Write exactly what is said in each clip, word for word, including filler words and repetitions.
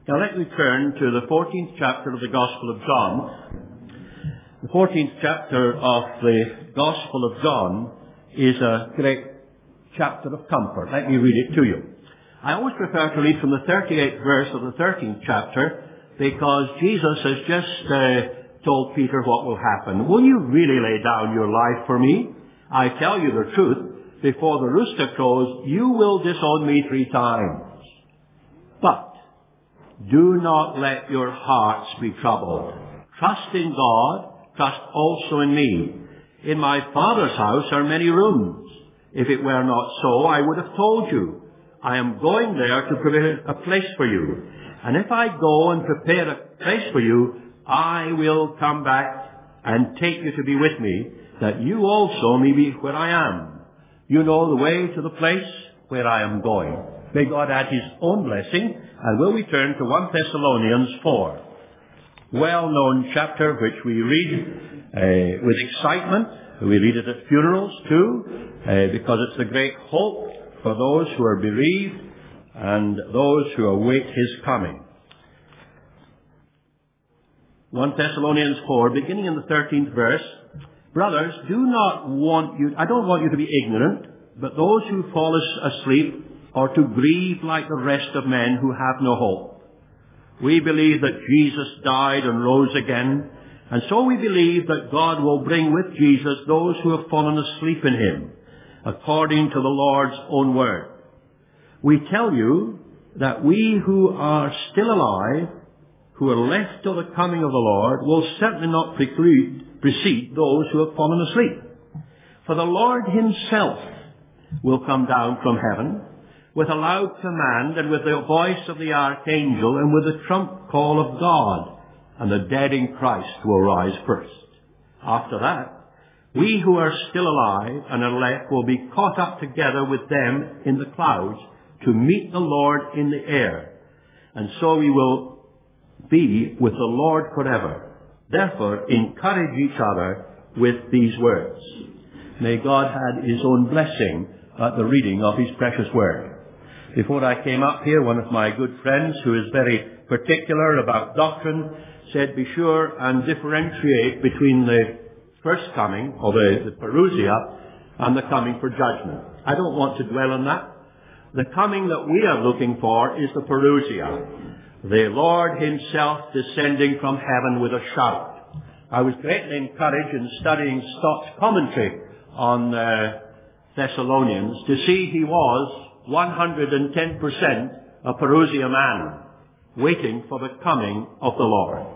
Now let me turn to the fourteenth chapter of the Gospel of John. The fourteenth chapter of the Gospel of John is a great chapter of comfort. Let me read it to you. I always prefer to read from the thirty-eighth verse of the thirteenth chapter because Jesus has just uh, told Peter what will happen. Will you really lay down your life for me? I tell you the truth, before the rooster crows, you will disown me three times. But do not let your hearts be troubled. Trust in God, trust also in me. In my Father's house are many rooms. If it were not so, I would have told you. I am going there to prepare a place for you. And if I go and prepare a place for you, I will come back and take you to be with me, that you also may be where I am. You know the way to the place where I am going. May God add his own blessing, and we'll return to First Thessalonians four. Well-known chapter which we read uh, with excitement. We read it at funerals too, uh, because it's the great hope for those who are bereaved and those who await his coming. First Thessalonians four, beginning in the thirteenth verse. Brothers, do not want you, I don't want you to be ignorant, but those who fall asleep are to grieve like the rest of men who have no hope. We believe that Jesus died and rose again, and so we believe that God will bring with Jesus those who have fallen asleep in him, according to the Lord's own word. We tell you that we who are still alive, who are left till the coming of the Lord, will certainly not preclude, precede those who have fallen asleep. For the Lord himself will come down from heaven with a loud command, and with the voice of the archangel, and with the trump call of God, and the dead in Christ will rise first. After that, we who are still alive and are left will be caught up together with them in the clouds to meet the Lord in the air. And so we will be with the Lord forever. Therefore, encourage each other with these words. May God add his own blessing at the reading of his precious word. Before I came up here, one of my good friends, who is very particular about doctrine, said, be sure and differentiate between the first coming, or the, the parousia, and the coming for judgment. I don't want to dwell on that. The coming that we are looking for is the parousia, the Lord himself descending from heaven with a shout. I was greatly encouraged in studying Stott's commentary on uh, Thessalonians to see he was one hundred ten percent a parousia man, waiting for the coming of the Lord.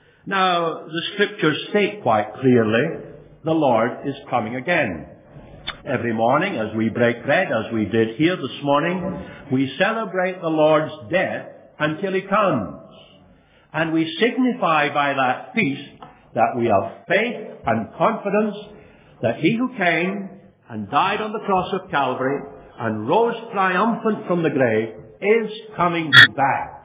Now, the scriptures state quite clearly, the Lord is coming again. Every morning, as we break bread, as we did here this morning, we celebrate the Lord's death until he comes. And we signify by that feast that we have faith and confidence that he who came and died on the cross of Calvary and rose triumphant from the grave is coming back.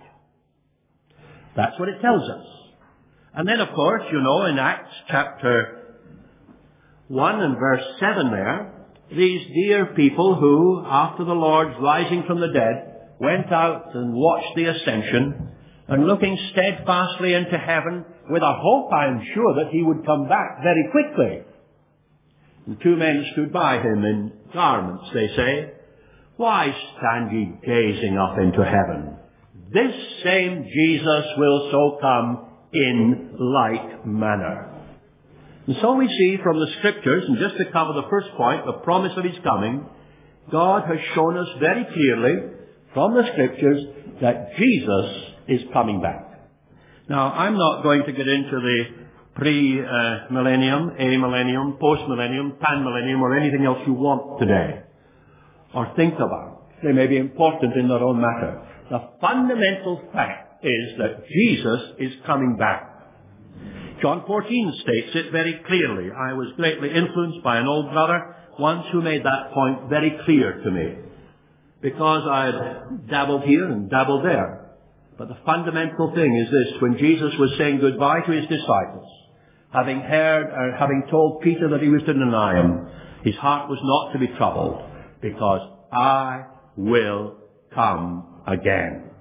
That's what it tells us. And then, of course, you know, in Acts chapter one and verse seven there, these dear people who, after the Lord's rising from the dead, went out and watched the ascension, and looking steadfastly into heaven with a hope, I am sure, that he would come back very quickly. And two men stood by him in garments, they say. Why stand ye gazing up into heaven? This same Jesus will so come in like manner. And so we see from the scriptures, and just to cover the first point, the promise of his coming, God has shown us very clearly from the scriptures that Jesus is coming back. Now, I'm not going to get into the pre-millennium, a-millennium, post-millennium, pan-millennium, or anything else you want today, or think about. They may be important in their own matter. The fundamental fact is that Jesus is coming back. John fourteen states it very clearly. I was greatly influenced by an old brother once who made that point very clear to me, because I had dabbled here and dabbled there. But the fundamental thing is this: when Jesus was saying goodbye to his disciples, having heard or having told Peter that he was to deny him, his heart was not to be troubled, because I will come again.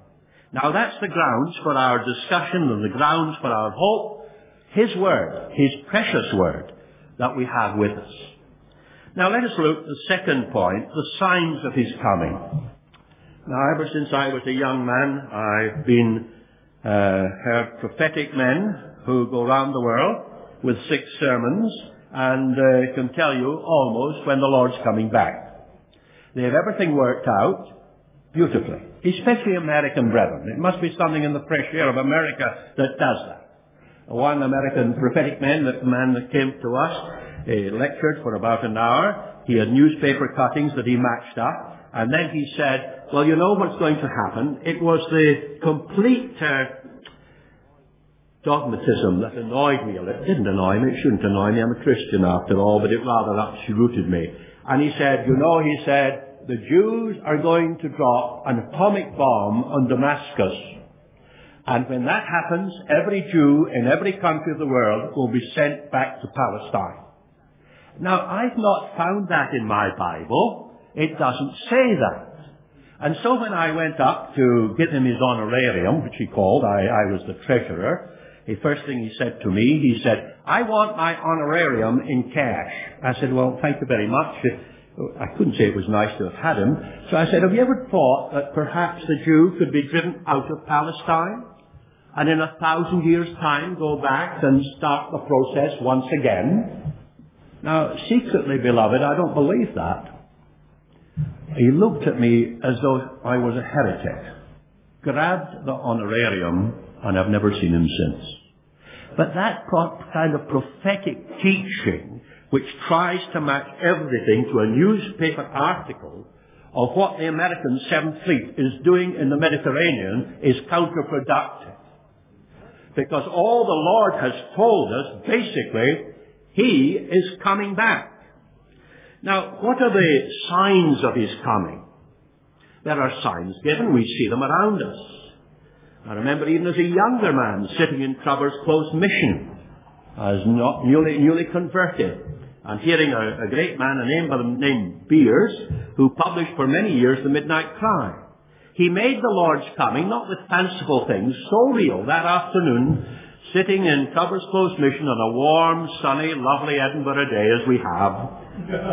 Now that's the grounds for our discussion and the grounds for our hope. His word, his precious word that we have with us. Now let us look at the second point, the signs of his coming. Now ever since I was a young man, I've been uh, heard prophetic men who go round the world with six sermons and uh, can tell you almost when the Lord's coming back. They have everything worked out beautifully, especially American brethren. It must be something in the fresh air of America that does that. One American prophetic man, that man that came to us, he lectured for about an hour. He had newspaper cuttings that he matched up. And then he said, well, you know what's going to happen? It was the complete uh, dogmatism that annoyed me a little. It didn't annoy me. It shouldn't annoy me. I'm a Christian after all, but it rather uprooted me. And he said, you know, he said, the Jews are going to drop an atomic bomb on Damascus. And when that happens, every Jew in every country of the world will be sent back to Palestine. Now, I've not found that in my Bible. It doesn't say that. And so when I went up to give him his honorarium, which he called, I, I was the treasurer, the first thing he said to me, he said, I want my honorarium in cash. I said, well, thank you very much. I couldn't say it was nice to have had him. So I said, have you ever thought that perhaps the Jew could be driven out of Palestine and in a thousand years' time go back and start the process once again? Now, secretly, beloved, I don't believe that. He looked at me as though I was a heretic, grabbed the honorarium, and I've never seen him since. But that kind of prophetic teaching, which tries to match everything to a newspaper article of what the American Seventh Fleet is doing in the Mediterranean, is counterproductive. Because all the Lord has told us, basically, he is coming back. Now, what are the signs of his coming? There are signs given. We see them around us. I remember even as a younger man sitting in Travers Close Mission, as not newly, newly converted, and hearing a, a great man, a name by the name Beers, who published for many years The Midnight Cry. He made the Lord's coming, not with fanciful things, so real that afternoon, sitting in Travers Close Mission on a warm, sunny, lovely Edinburgh day as we have,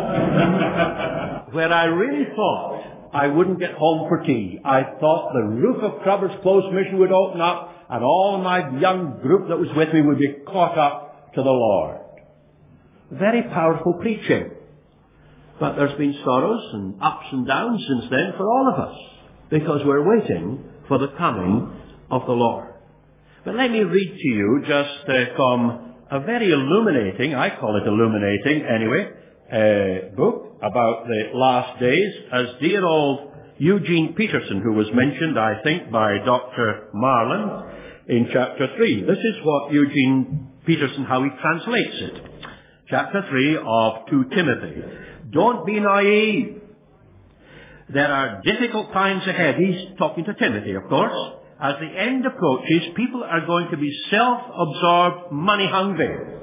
where I really thought I wouldn't get home for tea. I thought the roof of Travers Close Mission would open up and all my young group that was with me would be caught up to the Lord. Very powerful preaching. But there's been sorrows and ups and downs since then for all of us, because we're waiting for the coming of the Lord. But let me read to you just uh, from a very illuminating, I call it illuminating anyway, uh, book about the last days, as dear old Eugene Peterson, who was mentioned, I think, by Doctor Marlin in chapter three. This is what Eugene Peterson, how he translates it. Chapter three of Second Timothy. Don't be naive. There are difficult times ahead. He's talking to Timothy, of course. As the end approaches, people are going to be self-absorbed, money-hungry,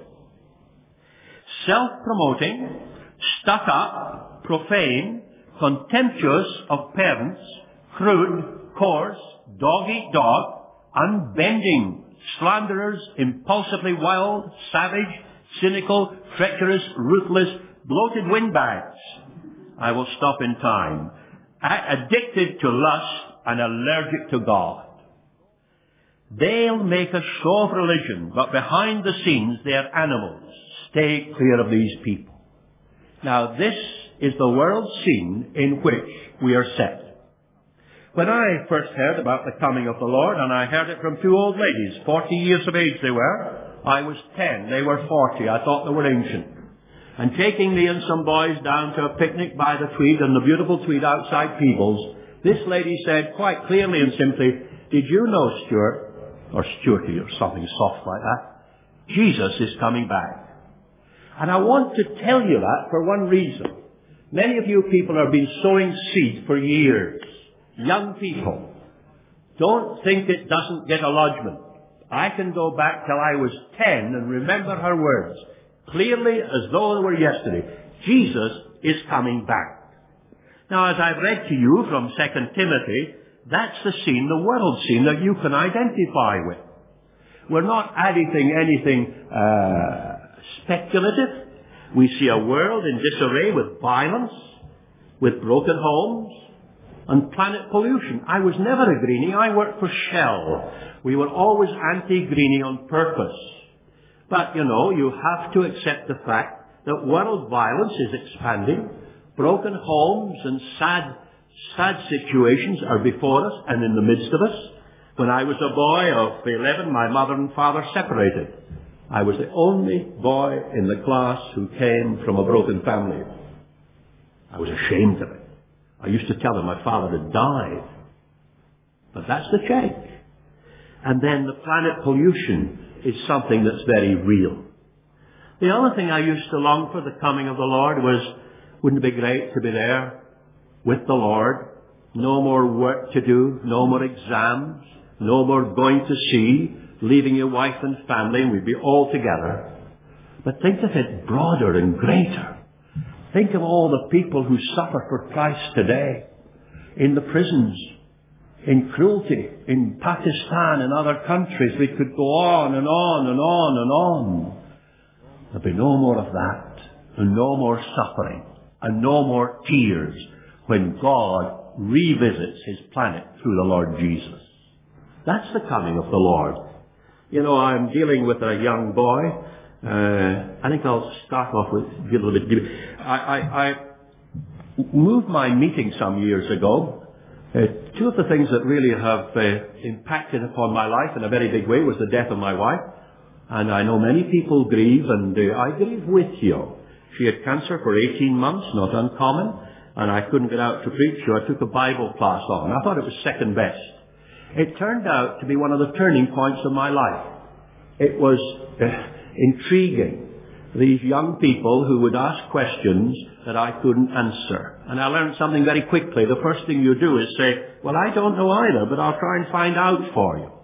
self-promoting, stuck-up, profane, contemptuous of parents, crude, coarse, dog-eat-dog, unbending, slanderers, impulsively wild, savage, cynical, treacherous, ruthless, bloated windbags. I will stop in time. Addicted to lust and allergic to God. They'll make a show of religion, but behind the scenes they are animals. Stay clear of these people. Now this is the world scene in which we are set. When I first heard about the coming of the Lord, and I heard it from two old ladies, forty years of age they were, I was ten, they were forty, I thought they were ancient. And taking me and some boys down to a picnic by the Tweed, and the beautiful Tweed outside Peebles, this lady said quite clearly and simply, did you know, Stuart, or Stuarty or something soft like that, Jesus is coming back. And I want to tell you that for one reason. Many of you people have been sowing seed for years. Young people. Don't think it doesn't get a lodgment. I can go back till I was ten and remember her words clearly as though they were yesterday. Jesus is coming back. Now, as I've read to you from Second Timothy, That's the scene, the world scene that you can identify with. We're not adding anything uh, speculative. We see a world in disarray with violence, with broken homes, and planet pollution. I was never a greenie. I worked for Shell. We were always anti-greenie on purpose. But, you know, you have to accept the fact that world violence is expanding. Broken homes and sad, sad situations are before us and in the midst of us. When I was a boy of eleven, my mother and father separated. I was the only boy in the class who came from a broken family. I was ashamed of it. I used to tell them my father had died. But that's the change. And then the planet pollution is something that's very real. The other thing I used to long for, the coming of the Lord, was, wouldn't it be great to be there with the Lord? No more work to do, no more exams, no more going to sea, leaving your wife and family, and we'd be all together. But think of it broader and greater. Think of all the people who suffer for Christ today, in the prisons, in cruelty, in Pakistan and other countries. We could go on and on and on and on. There'll be no more of that, and no more suffering, and no more tears when God revisits his planet through the Lord Jesus. That's the coming of the Lord. You know, I'm dealing with a young boy. Uh, I think I'll start off with a little bit deeper. I, I, I moved my meeting some years ago. Uh, two of the things that really have uh, impacted upon my life in a very big way was the death of my wife. And I know many people grieve, and uh, I grieve with you. She had cancer for eighteen months, not uncommon, and I couldn't get out to preach, so I took a Bible class on. I thought it was second best. It turned out to be one of the turning points of my life. It was uh, intriguing. These young people who would ask questions that I couldn't answer. And I learned something very quickly. The first thing you do is say, well, I don't know either, but I'll try and find out for you.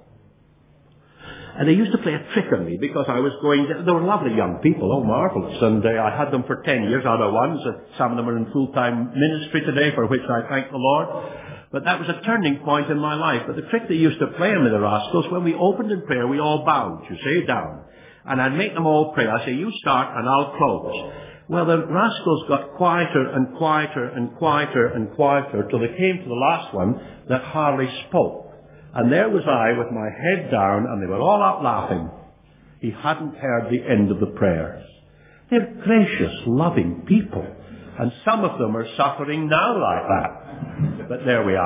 And they used to play a trick on me because I was going to, they were lovely young people, oh marvellous, and uh, I had them for ten years, other ones, uh, some of them are in full-time ministry today, for which I thank the Lord. But that was a turning point in my life. But the trick they used to play on me, the rascals, when we opened in prayer, we all bowed, you say, down. And I'd make them all pray. I say, you start and I'll close. Well, the rascals got quieter and quieter and quieter and quieter till they came to the last one that hardly spoke. And there was I with my head down, and they were all up laughing. He hadn't heard the end of the prayers. They're gracious, loving people. And some of them are suffering now like that. But there we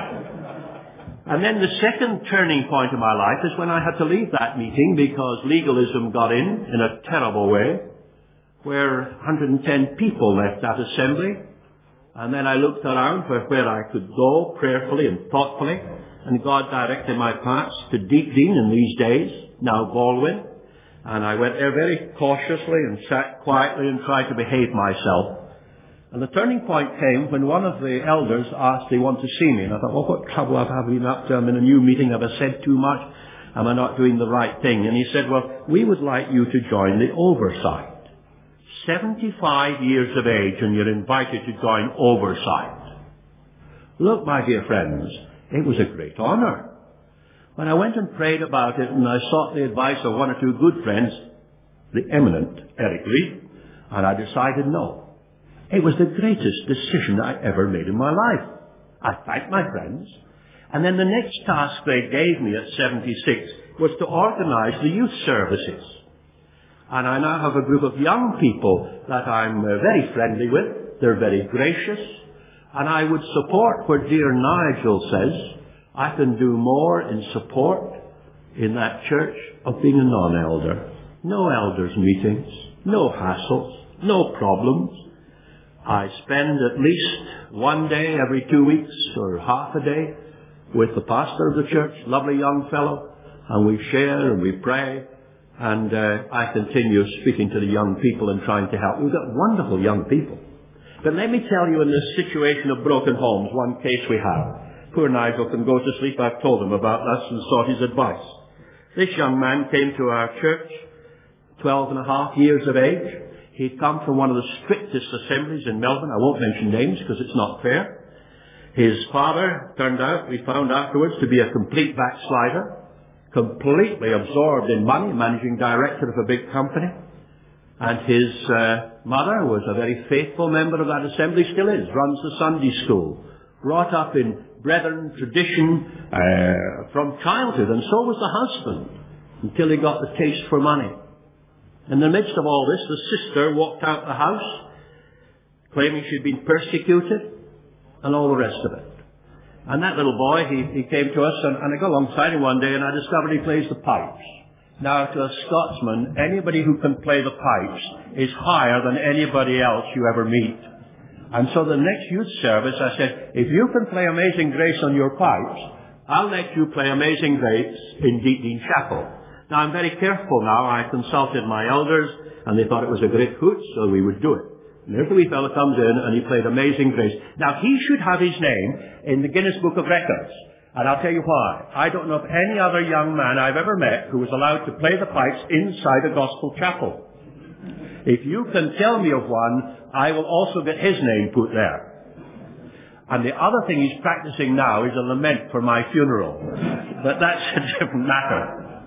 are. And then the second turning point of my life is when I had to leave that meeting because legalism got in, in a terrible way, where one hundred ten people left that assembly. And then I looked around for where I could go prayerfully and thoughtfully. And God directed my paths to Deepdene in these days, now Baldwin. And I went there very cautiously and sat quietly and tried to behave myself. And the turning point came when one of the elders asked they want to see me. And I thought, well, what trouble have I been up to? I'm in a new meeting. Have I said too much? Am I not doing the right thing? And he said, well, we would like you to join the oversight. seventy-five years of age, and you're invited to join oversight. Look, my dear friends, it was a great honor. When I went and prayed about it, and I sought the advice of one or two good friends, the eminent Eric Reed, and I decided no. It was the greatest decision I ever made in my life. I thanked my friends. And then the next task they gave me at seventy-six was to organize the youth services. And I now have a group of young people that I'm uh, very friendly with. They're very gracious. And I would support where dear Nigel says, I can do more in support in that church of being a non-elder. No elders meetings, no hassles, no problems. I spend at least one day every two weeks or half a day with the pastor of the church, lovely young fellow, and we share and we pray, and uh, I continue speaking to the young people and trying to help. We've got wonderful young people. But let me tell you, in this situation of broken homes, one case we have. Poor Nigel can go to sleep. I've told him about this and sought his advice. This young man came to our church, twelve and a half years of age. He'd come from one of the strictest assemblies in Melbourne. I won't mention names because it's not fair. His father turned out, we found afterwards, to be a complete backslider, completely absorbed in money, managing director of a big company. And his uh, mother was a very faithful member of that assembly, still is, runs the Sunday school, brought up in brethren tradition uh, from childhood, and so was the husband, until he got the taste for money. In the midst of all this, the sister walked out the house, claiming she'd been persecuted, and all the rest of it. And that little boy, he, he came to us, and, and I got alongside him one day, and I discovered he plays the pipes. Now, to a Scotsman, anybody who can play the pipes is higher than anybody else you ever meet. And so the next youth service, I said, if you can play Amazing Grace on your pipes, I'll let you play Amazing Grace in Deakin Chapel. Now, I'm very careful now. I consulted my elders, and they thought it was a great hoot, so we would do it. And there's the wee fellow comes in, and he played Amazing Grace. Now, he should have his name in the Guinness Book of Records. And I'll tell you why. I don't know of any other young man I've ever met who was allowed to play the pipes inside a gospel chapel. If you can tell me of one, I will also get his name put there. And the other thing he's practicing now is a lament for my funeral. But that's a different matter.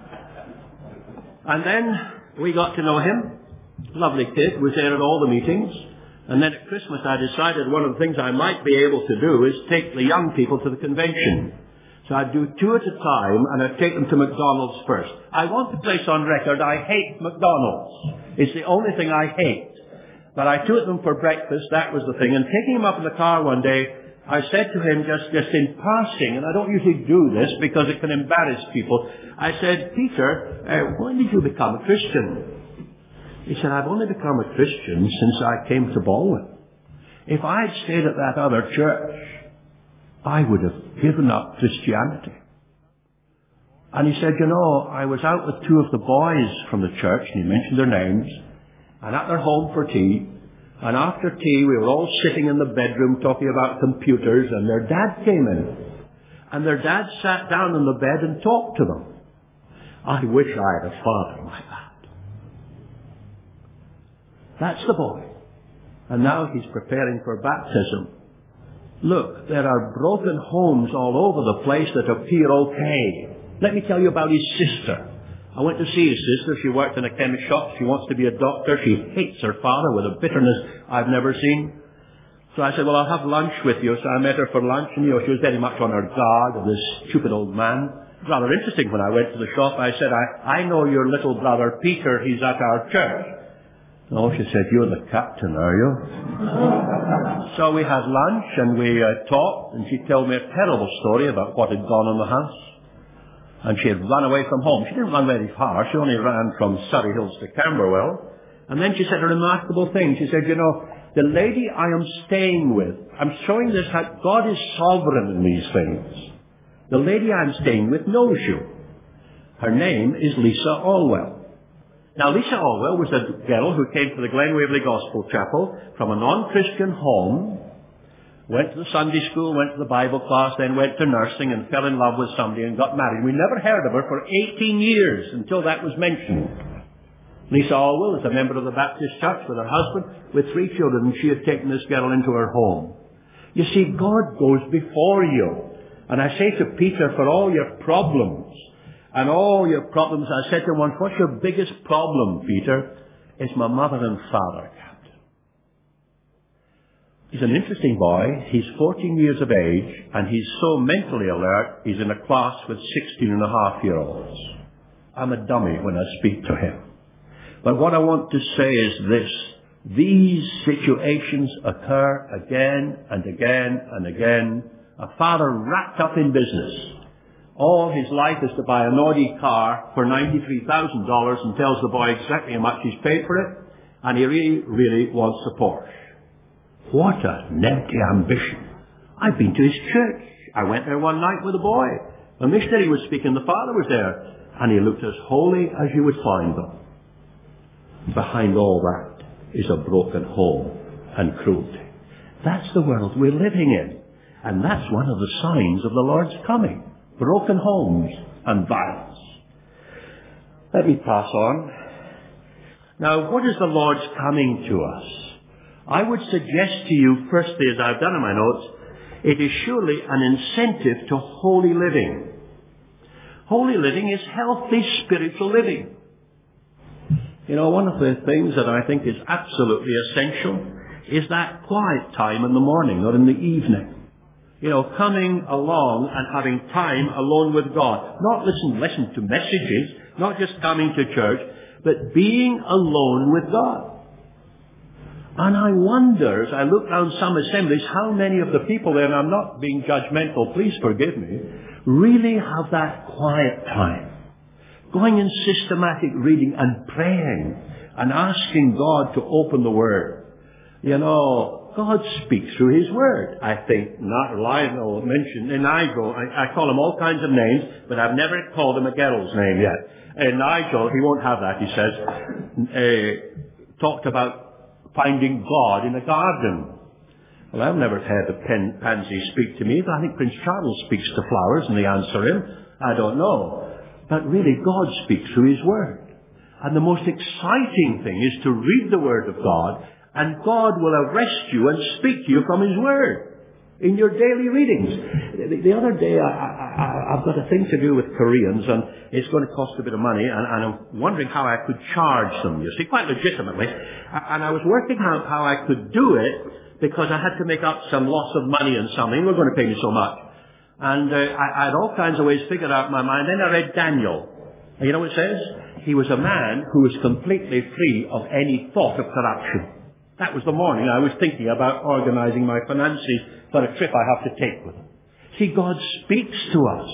And then we got to know him. Lovely kid, was there at all the meetings. And then at Christmas I decided one of the things I might be able to do is take the young people to the convention. So I'd do two at a time, and I'd take them to McDonald's first. I want to place on record, I hate McDonald's. It's the only thing I hate. But I took them for breakfast, that was the thing. And taking him up in the car one day, I said to him just, just in passing, and I don't usually do this because it can embarrass people, I said, Peter, uh, when did you become a Christian? He said, I've only become a Christian since I came to Baldwin. If I had stayed at that other church, I would have given up Christianity. And he said, you know, I was out with two of the boys from the church, and he mentioned their names, and at their home for tea, and after tea we were all sitting in the bedroom talking about computers, and their dad came in. And their dad sat down on the bed and talked to them. I wish I had a father like that. That's the boy. And now he's preparing for baptism. Look, there are broken homes all over the place that appear okay. Let me tell you about his sister. I went to see his sister. She worked in a chemist shop. She wants to be a doctor. She hates her father with a bitterness I've never seen. So I said, well, I'll have lunch with you. So I met her for lunch, and you know, she was very much on her guard of this stupid old man. It was rather interesting when I went to the shop. I said, I, I know your little brother Peter. He's at our church. Oh, she said, you're the captain, are you? So we had lunch, and we uh, talked, and she told me a terrible story about what had gone on in the house. And she had run away from home. She didn't run very far. She only ran from Surrey Hills to Camberwell. And then she said a remarkable thing. She said, you know, the lady I am staying with, I'm showing this how God is sovereign in these things. The lady I'm staying with knows you. Her name is Lisa Allwell. Now, Lisa Allwell was a girl who came to the Glen Waverley Gospel Chapel from a non-Christian home, went to the Sunday school, went to the Bible class, then went to nursing and fell in love with somebody and got married. We never heard of her for eighteen years until that was mentioned. Lisa Allwell is a member of the Baptist Church with her husband, with three children, and she had taken this girl into her home. You see, God goes before you. And I say to Peter, for all your problems, and all your problems, I said to him once, what's your biggest problem, Peter? It's my mother and father, Captain. He's an interesting boy. He's fourteen years of age, and he's so mentally alert, he's in a class with sixteen and a half year olds. I'm a dummy when I speak to him. But what I want to say is this. These situations occur again and again and again. A father wrapped up in business. All his life is to buy an Audi car for ninety-three thousand dollars and tells the boy exactly how much he's paid for it, and he really, really wants a Porsche. What an empty ambition. I've been to his church. I went there one night with a boy. A missionary was speaking, the father was there, and he looked as holy as you would find them. Behind all that is a broken home and cruelty. That's the world we're living in, and that's one of the signs of the Lord's coming. Broken homes and violence. Let me pass on. Now, what is the Lord's coming to us? I would suggest to you, firstly, as I've done in my notes, it is surely an incentive to holy living. Holy living is healthy spiritual living. You know, one of the things that I think is absolutely essential is that quiet time in the morning or in the evening. You know, coming along and having time alone with God. Not listen, listen to messages, not just coming to church, but being alone with God. And I wonder, as I look around some assemblies, how many of the people there, and I'm not being judgmental, please forgive me, really have that quiet time. Going in systematic reading and praying and asking God to open the Word. You know, God speaks through His Word. I think not Lionel mentioned, and Nigel, I, I call him all kinds of names, but I've never called him a girl's name yet. And Nigel, he won't have that, he says, uh, talked about finding God in a garden. Well, I've never heard a pen, pansy speak to me, but I think Prince Charles speaks to flowers and they answer him. I don't know. But really, God speaks through His Word. And the most exciting thing is to read the Word of God, and God will arrest you and speak to you from His Word in your daily readings. The, the other day, I, I, I've got a thing to do with Koreans, and it's going to cost a bit of money, and, and I'm wondering how I could charge them, you see, quite legitimately. And I was working out how I could do it, because I had to make up some loss of money and something. They were going to pay me so much. And uh, I, I had all kinds of ways figured out in my mind. Then I read Daniel. And you know what it says? He was a man who was completely free of any thought of corruption. That was the morning I was thinking about organizing my finances for a trip I have to take with him. See, God speaks to us.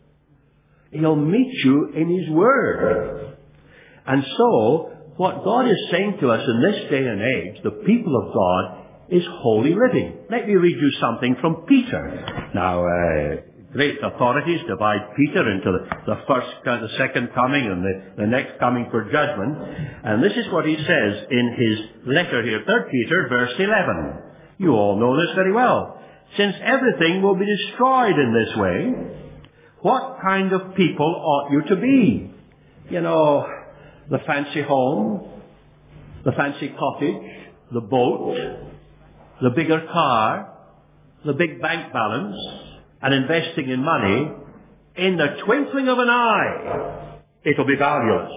He'll meet you in His Word. And so, what God is saying to us in this day and age, the people of God, is holy living. Let me read you something from Peter. Now, uh, great authorities divide Peter into the, the first, uh, the second coming and the, the next coming for judgment. And this is what he says in his letter here, Third Peter, verse eleven. You all know this very well. Since everything will be destroyed in this way, what kind of people ought you to be? You know, the fancy home, the fancy cottage, the boat, the bigger car, the big bank balance, and investing in money, in the twinkling of an eye, it'll be valueless.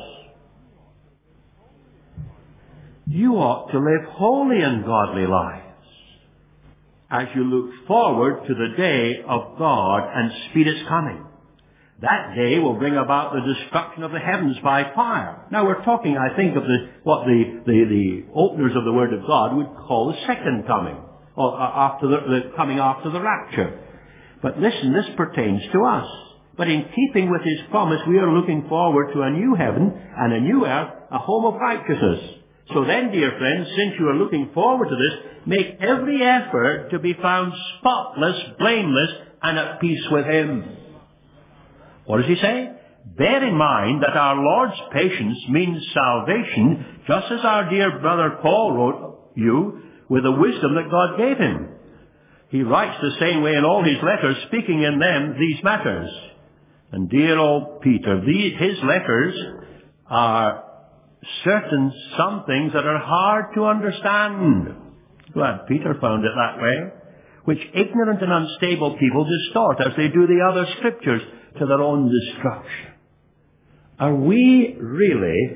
You ought to live holy and godly lives as you look forward to the day of God and speed its coming. That day will bring about the destruction of the heavens by fire. Now we're talking, I think, of the, what the, the, the openers of the Word of God would call the second coming, or after the, the coming after the rapture. But listen, this pertains to us. But in keeping with His promise, we are looking forward to a new heaven and a new earth, a home of righteousness. So then, dear friends, since you are looking forward to this, make every effort to be found spotless, blameless, and at peace with Him. What does he say? Bear in mind that our Lord's patience means salvation, just as our dear brother Paul wrote you with the wisdom that God gave him. He writes the same way in all his letters, speaking in them these matters. And dear old Peter, these, his letters are certain some things that are hard to understand. Glad Peter found it that way. Which ignorant and unstable people distort as they do the other scriptures to their own destruction. Are we really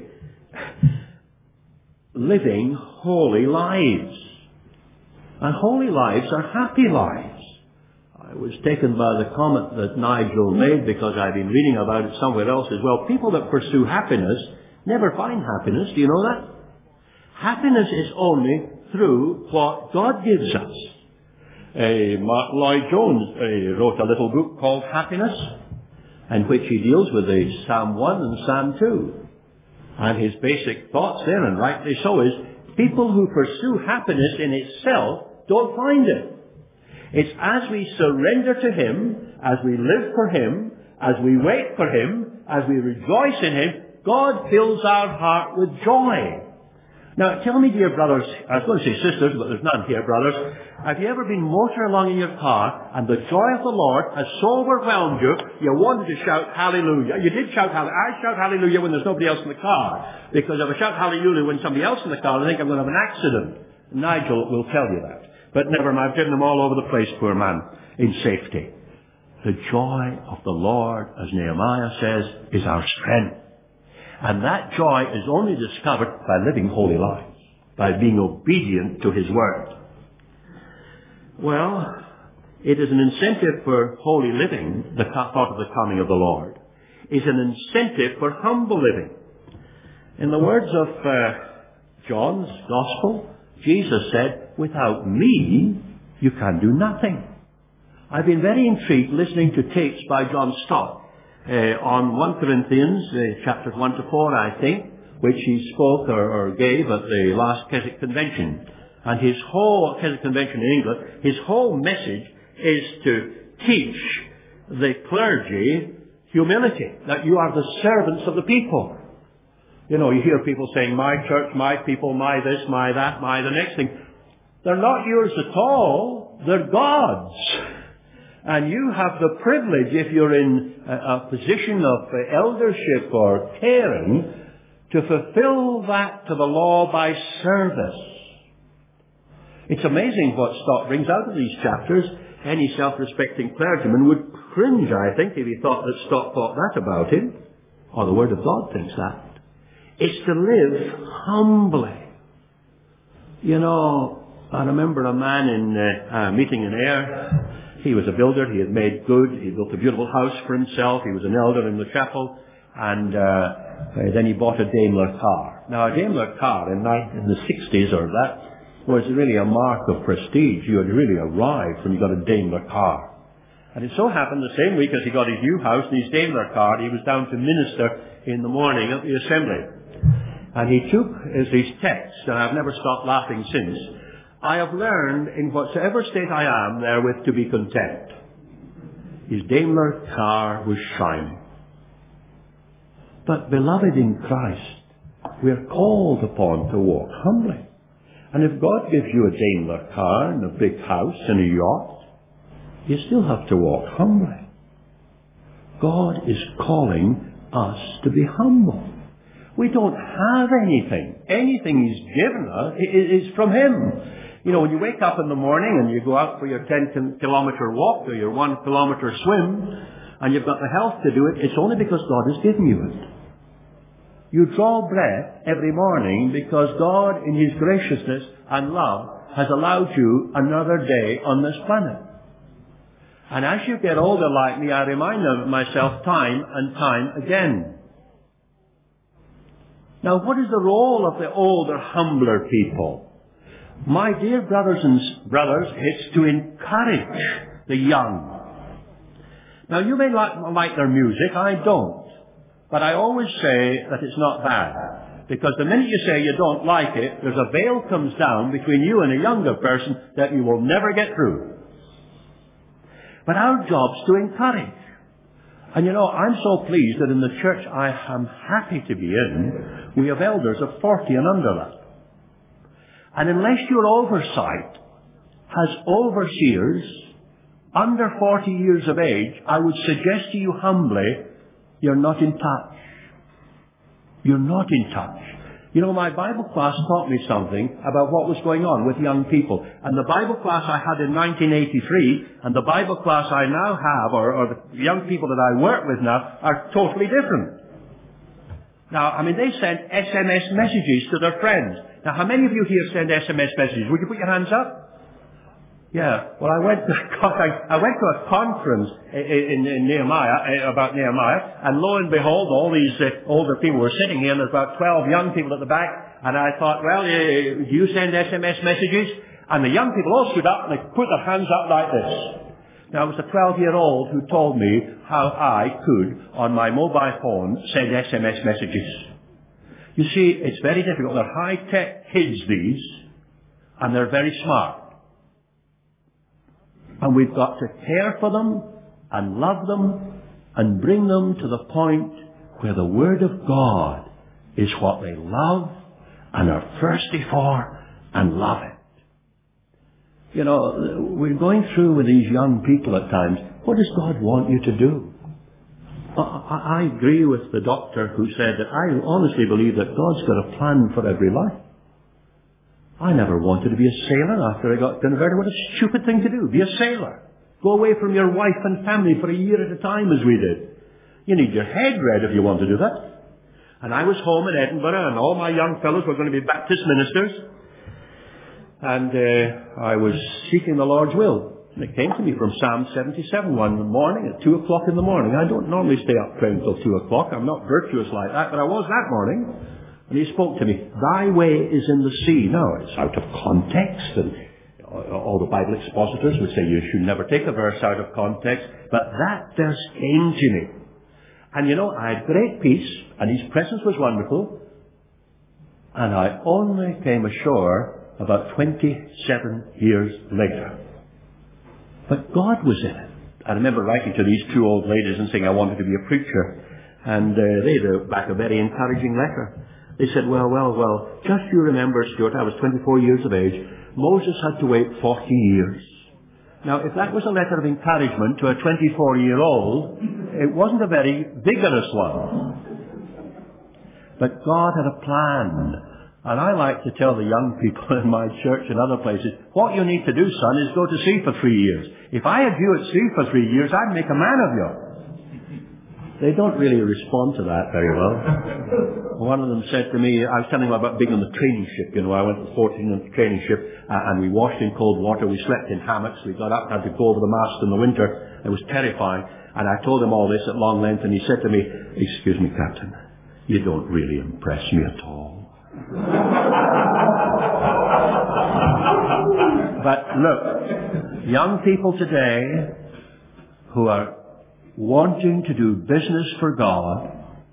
living holy lives? And holy lives are happy lives. I was taken by the comment that Nigel made because I've been reading about it somewhere else as well. People that pursue happiness never find happiness. Do you know that? Happiness is only through what God gives us. Uh, Martin Lloyd-Jones uh, wrote a little book called Happiness, in which he deals with the Psalm one and Psalm two. And his basic thoughts there, and rightly so, is people who pursue happiness in itself don't find it. It's as we surrender to Him, as we live for Him, as we wait for Him, as we rejoice in Him, God fills our heart with joy. Now, tell me, dear brothers, I was going to say sisters, but there's none here, brothers. Have you ever been motoring along in your car and the joy of the Lord has so overwhelmed you, you wanted to shout hallelujah? You did shout hallelujah. I shout hallelujah when there's nobody else in the car. Because if I shout hallelujah when somebody else in the car, I think I'm going to have an accident. Nigel will tell you that. But never mind, I've driven them all over the place, poor man, in safety. The joy of the Lord, as Nehemiah says, is our strength. And that joy is only discovered by living holy lives, by being obedient to His word. Well, it is an incentive for holy living, the thought of the coming of the Lord, is an incentive for humble living. In the words of uh, John's Gospel, Jesus said, without me, you can do nothing. I've been very intrigued listening to tapes by John Stott uh, on First Corinthians, uh, chapters one to four, I think, which he spoke or, or gave at the last Keswick Convention. And his whole Keswick Convention in England, his whole message is to teach the clergy humility, that you are the servants of the people. You know, you hear people saying, my church, my people, my this, my that, my the next thing. They're not yours at all. They're God's. And you have the privilege, if you're in a, a position of uh, eldership or caring, to fulfill that to the law by service. It's amazing what Stott brings out of these chapters. Any self-respecting clergyman would cringe, I think, if he thought that Stott thought that about him. Or the Word of God thinks that. It's to live humbly. You know, I remember a man in uh, a meeting in Ayr. He was a builder. He had made good. He built a beautiful house for himself. He was an elder in the chapel. And uh, then he bought a Daimler car. Now, a Daimler car in, in the sixties or that was really a mark of prestige. You had really arrived when you got a Daimler car. And it so happened the same week as he got his new house and his Daimler car, he was down to minister in the morning at the assembly. And he took as his text, and I've never stopped laughing since, I have learned in whatsoever state I am therewith to be content. His Daimler car was shining. But beloved in Christ, we are called upon to walk humbly. And if God gives you a Daimler car and a big house and a yacht, you still have to walk humbly. God is calling us to be humble. We don't have anything. Anything He's given us is from Him. You know, when you wake up in the morning and you go out for your ten kilometre walk or your one kilometre swim, and you've got the health to do it, it's only because God has given you it. You draw breath every morning because God, in His graciousness and love, has allowed you another day on this planet. And as you get older like me, I remind myself time and time again. Now, what is the role of the older, humbler people? My dear brothers and brothers, it's to encourage the young. Now, you may like, like their music. I don't. But I always say that it's not bad. Because the minute you say you don't like it, there's a veil comes down between you and a younger person that you will never get through. But our job's to encourage. And you know, I'm so pleased that in the church I am happy to be in, we have elders of forty and under that. And unless your oversight has overseers under forty years of age, I would suggest to you humbly, you're not in touch. You're not in touch. You know, my Bible class taught me something about what was going on with young people. And the Bible class I had in nineteen eighty-three and the Bible class I now have, or, or the young people that I work with now, are totally different. Now, I mean, they send S M S messages to their friends. Now, how many of you here send S M S messages? Would you put your hands up? Yeah. Well, I went to, I went to a conference in, in Nehemiah, about Nehemiah, and lo and behold, all these uh, older people were sitting here, and there's about twelve young people at the back, and I thought, well, uh, do you send S M S messages? And the young people all stood up, and they put their hands up like this. Now, it was a twelve-year-old who told me how I could, on my mobile phone, send S M S messages. You see, it's very difficult. They're high-tech kids, these, and they're very smart. And we've got to care for them and love them and bring them to the point where the Word of God is what they love and are thirsty for and love it. You know, we're going through with these young people at times. What does God want you to do? I, I agree with the doctor who said that I honestly believe that God's got a plan for every life. I never wanted to be a sailor after I got converted. What a stupid thing to do. Be a sailor. Go away from your wife and family for a year at a time as we did. You need your head read if you want to do that. And I was home in Edinburgh, and all my young fellows were going to be Baptist ministers. And uh, I was seeking the Lord's will. And it came to me from Psalm seventy-seven one morning at two o'clock in the morning. I don't normally stay up praying until two o'clock. I'm not virtuous like that, but I was that morning. And he spoke to me, thy way is in the sea. Now, it's out of context, and all the Bible expositors would say you should never take a verse out of context, but that verse came to me. And you know, I had great peace, and his presence was wonderful, and I only came ashore about twenty-seven years later. But God was in it. I remember writing to these two old ladies and saying I wanted to be a preacher, and uh, they wrote back a very encouraging letter. They said, well, well, well, just you remember, Stuart, I was twenty-four years of age. Moses had to wait forty years. Now, if that was a letter of encouragement to a twenty-four-year-old, it wasn't a very vigorous one. But God had a plan. And I like to tell the young people in my church and other places, what you need to do, son, is go to sea for three years. If I had you at sea for three years, I'd make a man of you. They don't really respond to that very well. One of them said to me, I was telling them about being on the training ship. You know, I went to the fourteen-month training ship, uh, and we washed in cold water. We slept in hammocks. We got up and had to go over the mast in the winter. It was terrifying. And I told him all this at long length, and he said to me, excuse me, Captain, you don't really impress me at all. But look, young people today who are wanting to do business for God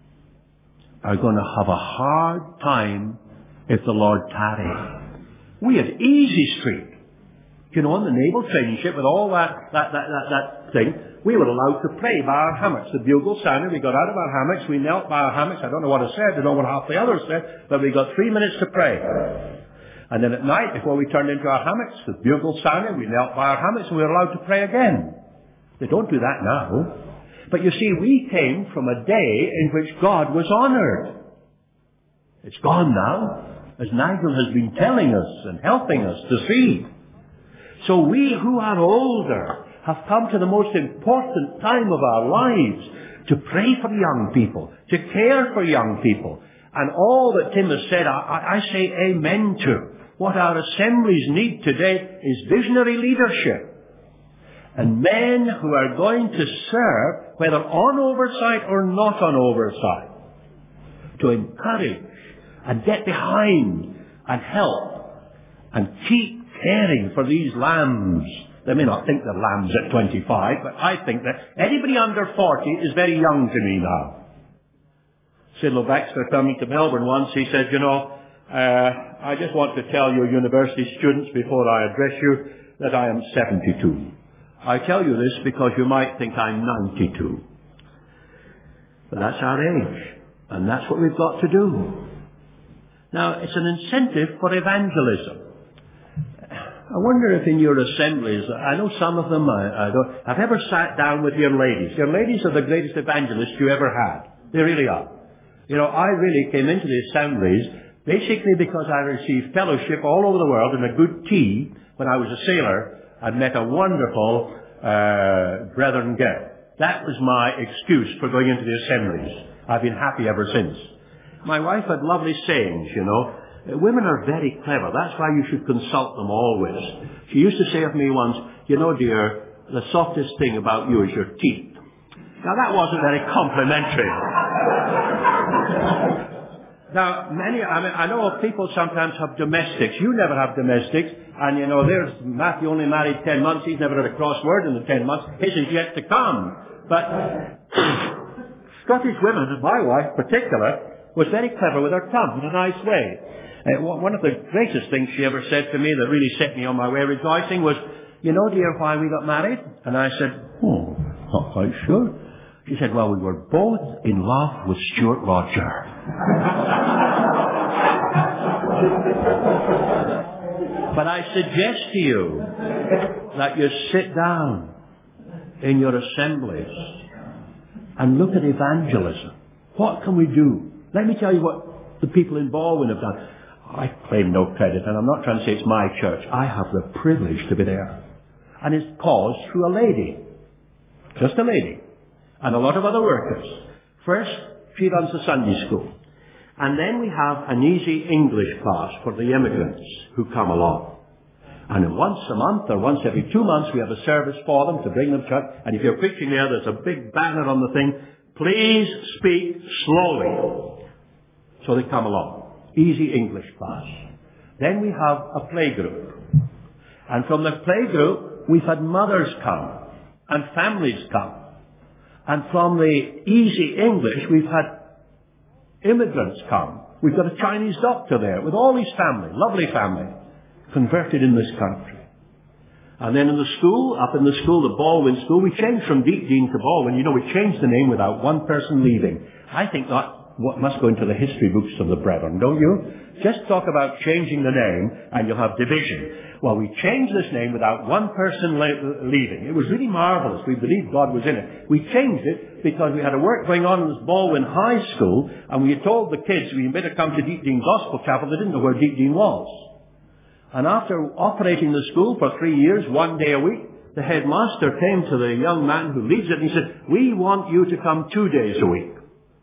are going to have a hard time if the Lord tarry. We had Easy Street, you know, on the naval training ship with all that, that, that, that, that thing. We were allowed to pray by our hammocks. The bugle sounded, we got out of our hammocks, we knelt by our hammocks. I don't know what it said, I don't know what half the others said, but we got three minutes to pray. And then at night, before we turned into our hammocks, the bugle sounded, we knelt by our hammocks, and we were allowed to pray again. They don't do that now. But you see, we came from a day in which God was honored. It's gone now, as Nigel has been telling us and helping us to see. So we who are older have come to the most important time of our lives to pray for young people, to care for young people. And all that Tim has said, I, I say amen to. What our assemblies need today is visionary leadership. And men who are going to serve, whether on oversight or not on oversight, to encourage and get behind and help and keep caring for these lambs. They may not think they're lambs at twenty-five, but I think that anybody under forty is very young to me now. Sidlow Baxter coming to Melbourne once, he said, you know, uh, I just want to tell you university students before I address you that I am seventy-two. I tell you this because you might think I'm ninety-two. But that's our age. And that's what we've got to do. Now, it's an incentive for evangelism. I wonder if in your assemblies, I know some of them, I, I don't, have ever sat down with your ladies. Your ladies are the greatest evangelists you ever had. They really are. You know, I really came into the assemblies basically because I received fellowship all over the world and a good tea when I was a sailor and met a wonderful uh, brethren girl. That was my excuse for going into the assemblies. I've been happy ever since. My wife had lovely sayings, you know. Women are very clever. That's why you should consult them always. She used to say of me once, you know, dear, the softest thing about you is your teeth. Now, that wasn't very complimentary. Now, many, I mean, I know people sometimes have domestics. You never have domestics. And, you know, there's Matthew only married ten months. He's never had a crossword in the ten months. His is yet to come. But Scottish women, and my wife in particular, was very clever with her tongue in a nice way. Uh, one of the greatest things she ever said to me that really set me on my way rejoicing was, you know, dear, why we got married? And I said, oh, not quite sure. She said, well, we were both in love with Stuart Roger. But I suggest to you that you sit down in your assemblies and look at evangelism. What can we do? Let me tell you what the people in Baldwin have done. I claim no credit, and I'm not trying to say it's my church. I have the privilege to be there. And it's caused through a lady. Just a lady. And a lot of other workers. First, she runs a Sunday school. And then we have an easy English class for the immigrants who come along. And once a month or once every two months we have a service for them to bring them to church. And if you're preaching there, there's a big banner on the thing. Please speak slowly. So they come along. Easy English class. Then we have a play group. And from the play group, we've had mothers come. And families come. And from the easy English, we've had immigrants come. We've got a Chinese doctor there with all his family, lovely family, converted in this country. And then in the school, up in the school, the Baldwin School, we changed from Deepdene to Baldwin. You know, we changed the name without one person leaving. I think that what must go into the history books of the brethren, don't you? Just talk about changing the name and you'll have division. Well, we changed this name without one person le- leaving. It was really marvelous. We believed God was in it. We changed it because we had a work going on in this Baldwin High School, and we had told the kids we better come to Deepdene Gospel Chapel. They didn't know where Deepdene was. And after operating the school for three years, one day a week, the headmaster came to the young man who leads it and he said, we want you to come two days a week.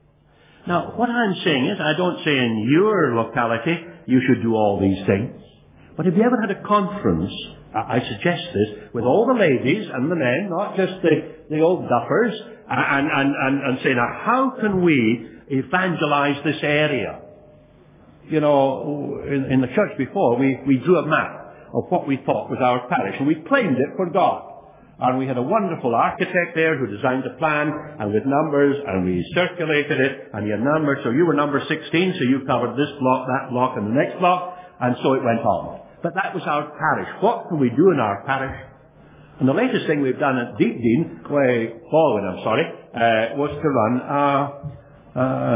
Now, what I'm saying is, I don't say in your locality you should do all these things. But have you ever had a conference, I suggest this, with all the ladies and the men, not just the, the old duffers, and, and, and, and say, now, how can we evangelize this area? You know, in, in the church before, we, we drew a map of what we thought was our parish, and we claimed it for God. And we had a wonderful architect there who designed the plan, and with numbers, and we circulated it, and he had numbers. So you were number sixteen, so you covered this block, that block, and the next block, and so it went on. But that was our parish. What can we do in our parish? And the latest thing we've done at Deepdene, way Baldwin, I'm sorry, uh, was to run a,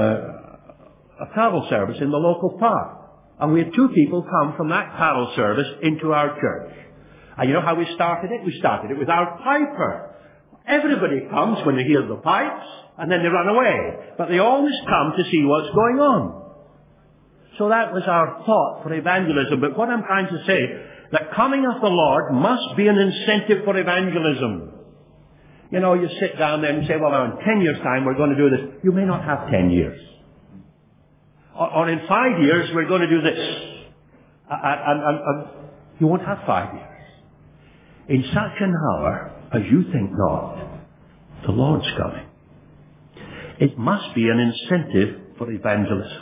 uh, a carol service in the local park. And we had two people come from that carol service into our church. And you know how we started it? We started it with our piper. Everybody comes when they hear the pipes, and then they run away. But they always come to see what's going on. So that was our thought for evangelism. But what I'm trying to say, the coming of the Lord must be an incentive for evangelism. You know, you sit down there and say, well, in ten years' time we're going to do this. You may not have ten years. Or, or in five years we're going to do this. And, and, and, and you won't have five years. In such an hour as you think not, the Lord's coming. It must be an incentive for evangelism.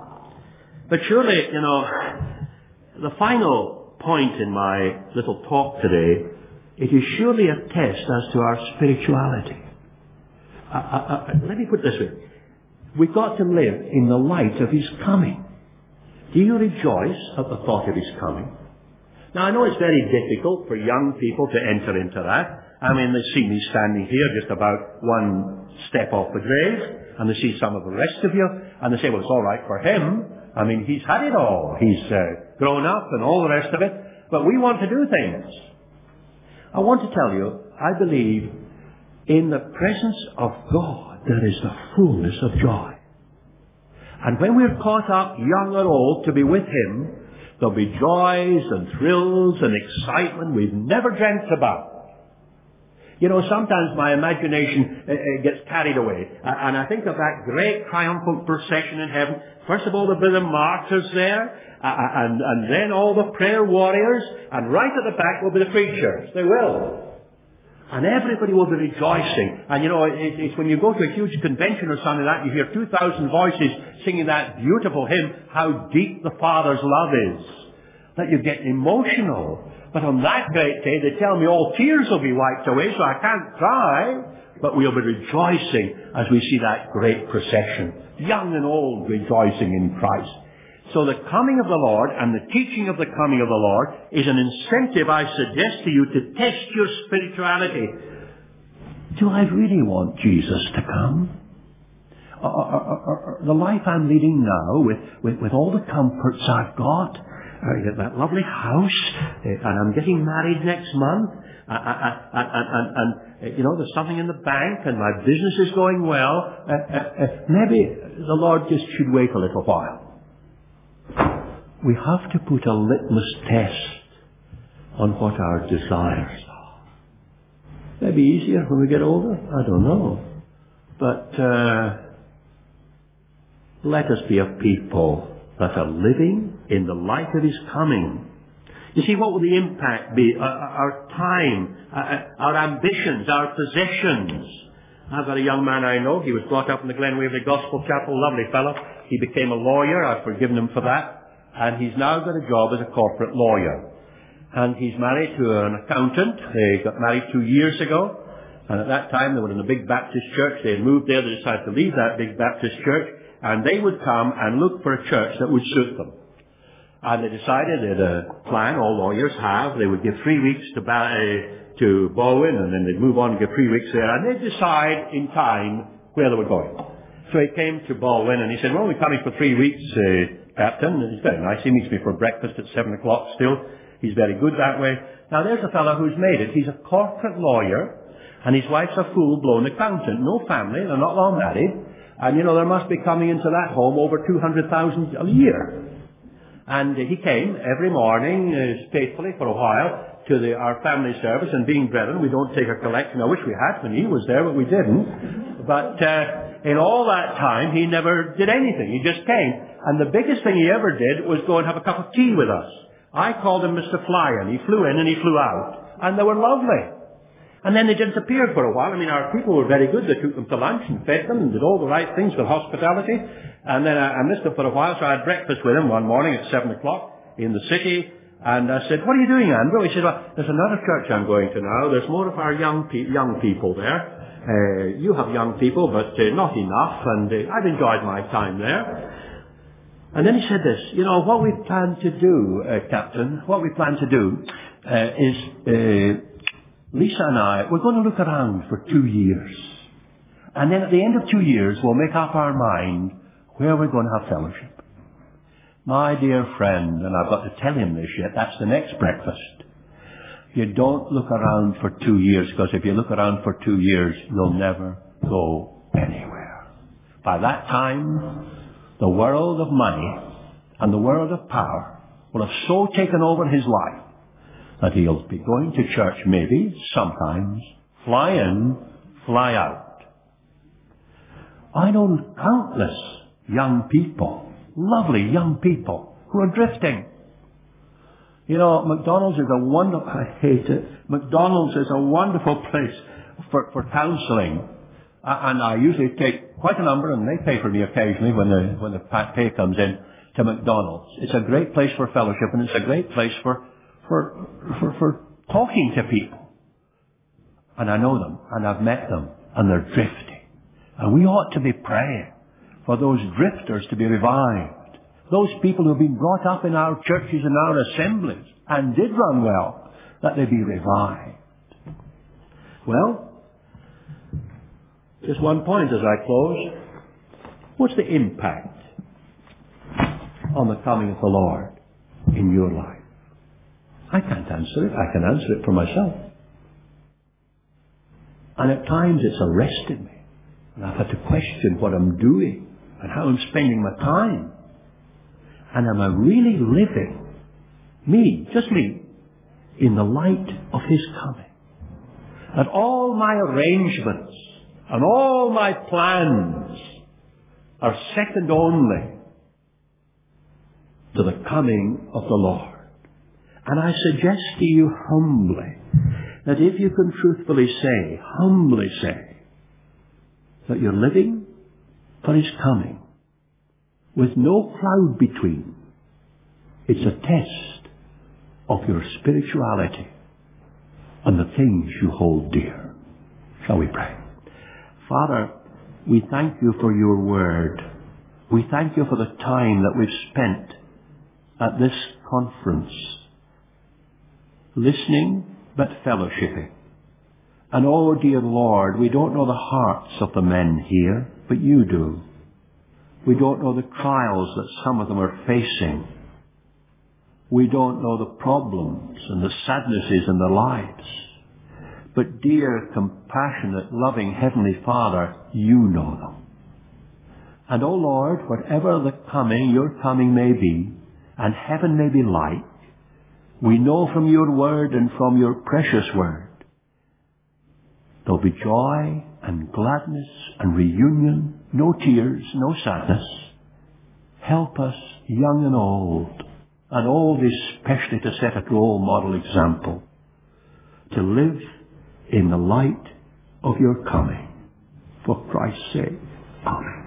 But surely, you know, the final point in my little talk today, it is surely a test as to our spirituality. I, I, I, let me put it this way. We've got to live in the light of His coming. Do you rejoice at the thought of His coming? Now, I know it's very difficult for young people to enter into that. I mean, they see me standing here just about one step off the grave, and they see some of the rest of you, and they say, well, it's all right for him. I mean, he's had it all. He's uh, grown up and all the rest of it. But we want to do things. I want to tell you, I believe in the presence of God there is the fullness of joy. And when we're caught up, young or old, to be with Him, there'll be joys and thrills and excitement we've never dreamt about. You know, sometimes my imagination uh, uh, gets carried away. Uh, and I think of that great triumphant procession in heaven. First of all, there'll be the martyrs there, uh, and, and then all the prayer warriors, and right at the back will be the preachers. They will. And everybody will be rejoicing. And you know, it, it's when you go to a huge convention or something like that, you hear two thousand voices singing that beautiful hymn, How Deep the Father's Love Is. That you get emotional. But on that great day, they tell me all tears will be wiped away, so I can't cry. But we'll be rejoicing as we see that great procession. Young and old rejoicing in Christ. So the coming of the Lord and the teaching of the coming of the Lord is an incentive, I suggest to you, to test your spirituality. Do I really want Jesus to come? Or, or, or, or the life I'm leading now, with, with, with all the comforts I've got, I get that lovely house, and I'm getting married next month, and, and, and, and you know, there's something in the bank, and my business is going well. Uh, uh, uh, maybe the Lord just should wait a little while. we have to put a litmus test on what our desires are. Maybe easier when we get older, I don't know. But uh, let us be a people that are living in the light of His coming. You see, what will the impact be? Our, our time, our, our ambitions, our possessions. I've got a young man I know. He was brought up in the Glen Waverley Gospel Chapel. Lovely fellow. He became a lawyer. I've forgiven him for that. And he's now got a job as a corporate lawyer. And he's married to an accountant. They got married two years ago. And at that time, they were in a big Baptist church. They had moved there. They decided to leave that big Baptist church. And they would come and look for a church that would suit them. And they decided, they had a plan, all lawyers have. They would give three weeks to, ba- uh, to Baldwin, and then they'd move on and give three weeks there. And they'd decide in time where they were going. So he came to Baldwin and he said, well, we're coming for three weeks, uh, Captain. And he's very nice. He meets me for breakfast at seven o'clock still. He's very good that way. Now there's a fellow who's made it. He's a corporate lawyer, and his wife's a full-blown accountant. No family. They're not long married. And, you know, there must be coming into that home over two hundred thousand a year. And he came every morning, uh, faithfully for a while, to the, our family service. And being brethren, we don't take a collection. I wish we had when he was there, but we didn't. But uh, in all that time, he never did anything. He just came. And the biggest thing he ever did was go and have a cup of tea with us. I called him Mister Flyer. He flew in and he flew out. And they were lovely. And then they disappeared for a while. I mean, our people were very good. They took them to lunch and fed them and did all the right things with hospitality. And then I, I missed them for a while, so I had breakfast with him one morning at seven o'clock in the city. And I said, what are you doing, Andrew? He said, well, there's another church I'm going to now. There's more of our young, pe- young people there. Uh, you have young people, but uh, not enough. And uh, I've enjoyed my time there. And then he said this, you know, what we plan to do, uh, Captain, what we plan to do uh, is... Uh, Lisa and I, we're going to look around for two years. And then at the end of two years, we'll make up our mind where we're going to have fellowship. My dear friend, and I've got to tell him this yet, that's the next breakfast. You don't look around for two years, because if you look around for two years, you'll never go anywhere. By that time, the world of money and the world of power will have so taken over his life that he'll be going to church maybe, sometimes, fly in, fly out. I know countless young people, lovely young people, who are drifting. You know, McDonald's is a wonderful, I hate it, McDonald's is a wonderful place for, for counseling. Uh, and I usually take quite a number, and they pay for me occasionally when the, when the pay comes in, to McDonald's. It's a great place for fellowship, and it's a great place for For, for, for talking to people. And I know them, and I've met them, and they're drifting. And we ought to be praying for those drifters to be revived. Those people who have been brought up in our churches and our assemblies, and did run well, that they be revived. Well, just one point as I close. What's the impact on the coming of the Lord in your life? I can't answer it. I can answer it for myself. And at times it's arrested me. And I've had to question what I'm doing and how I'm spending my time. And am I really living, me, just me, in the light of His coming? And all my arrangements and all my plans are second only to the coming of the Lord. And I suggest to you humbly that if you can truthfully say, humbly say, that you're living for His coming with no cloud between, it's a test of your spirituality and the things you hold dear. Shall we pray? Father, we thank You for Your word. We thank You for the time that we've spent at this conference, listening but fellowshipping. And oh dear Lord, we don't know the hearts of the men here, but You do. We don't know the trials that some of them are facing. We don't know the problems and the sadnesses in their lives. But dear, compassionate, loving Heavenly Father, You know them. And oh Lord, whatever the coming, Your coming may be, and heaven may be light, we know from your word and from your precious word, there'll be joy and gladness and reunion, no tears, no sadness. Help us, young and old, and old especially to set a role model example, to live in the light of your coming. For Christ's sake. Amen.